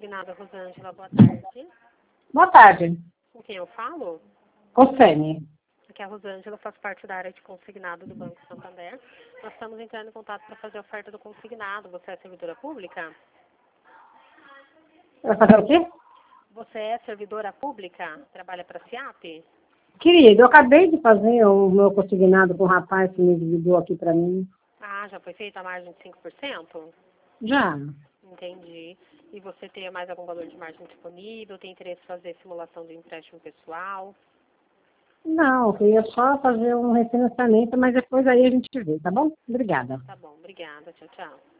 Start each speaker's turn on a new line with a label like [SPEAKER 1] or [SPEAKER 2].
[SPEAKER 1] Consignado, Rosângela, boa tarde.
[SPEAKER 2] Boa tarde.
[SPEAKER 1] Com quem eu falo?
[SPEAKER 2] Cosene.
[SPEAKER 1] Aqui é a Rosângela, faço parte da área de consignado do Banco Santander. Nós estamos entrando em contato para fazer a oferta do consignado. Você é servidora pública?
[SPEAKER 2] Vai fazer o quê?
[SPEAKER 1] Você é servidora pública? Trabalha para a SIAP?
[SPEAKER 2] Querido, eu acabei de fazer o meu consignado com o rapaz que me enviou aqui para mim.
[SPEAKER 1] Ah, já foi feita a margem de 5%?
[SPEAKER 2] Já.
[SPEAKER 1] Entendi. E você tem mais algum valor de margem disponível? Tem interesse em fazer simulação de empréstimo pessoal?
[SPEAKER 2] Não, eu queria só fazer um refinanciamento, mas depois aí a gente vê, tá bom? Obrigada.
[SPEAKER 1] Tá bom, obrigada. Tchau, tchau.